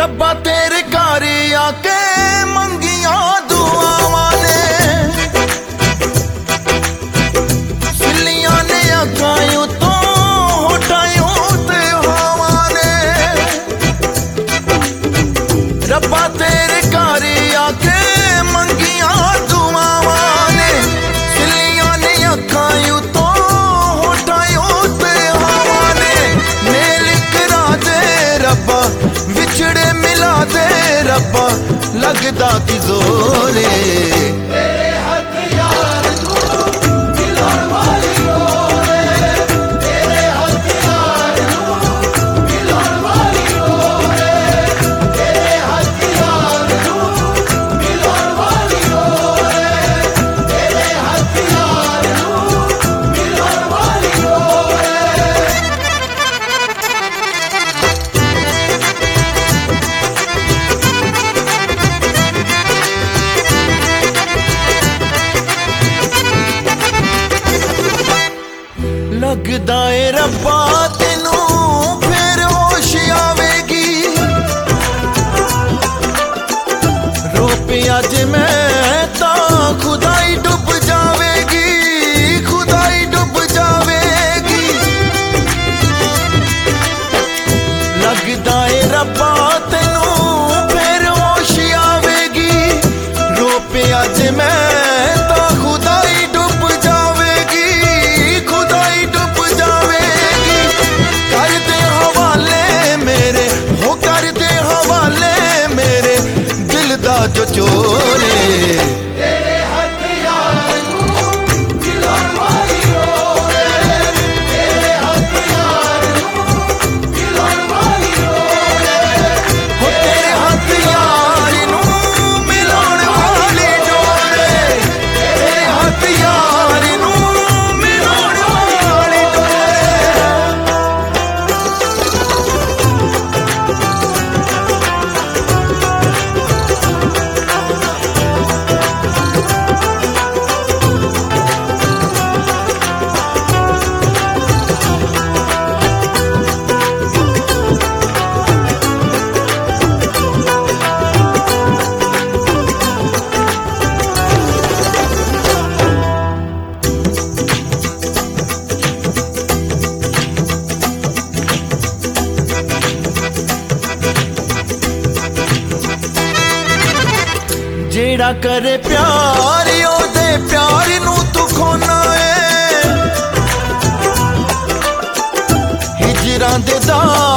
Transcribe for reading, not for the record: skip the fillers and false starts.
रब्बा तेरे घर आके मंगिया दुआवां ने सिलियां ने अखां तो होठां ते हवां ने रब्बा तेरे घर आके मंगिया दुआवां ने सिलियां ने अखां तो होठां ते हवां ने मेल करा दे रब्बा विछड़े मिला दे रब्बा लगदा की जोरे तेरे हथ यार तू मिलन वाली होवे तेरे हथ यार तू मिलन वाली होवे तेरे हथ यार तू मिलन वाली होवे तेरे हथ यार तू मिलन वाली होवे लगदा ए रब्बा तेनू फिर होश आवेगी रो पे अज मैं तां खुदाई डुब जावेगी खुदाई डुब जावेगी लगदा ए रब्बा तेनू फिर होश आवेगी रो पे अज मैं तां खुदाई डुब जावेगी खुदाई डुब जावेगी कर दे हवाले मेरे हो कर दे हवाले मेरे दिल दा जो चोरे तेरे हथ यार तू मिलन वाली होवे तेरे हथ यार तू मिलन वाली होवे हो तेरे हथ यार नू मिलन वाली डोरे तेरे हथ यार नू मिलन वाली डोरे जेड़ा करे प्यार ओदे प्यार नू तू खोना है हिजरां दे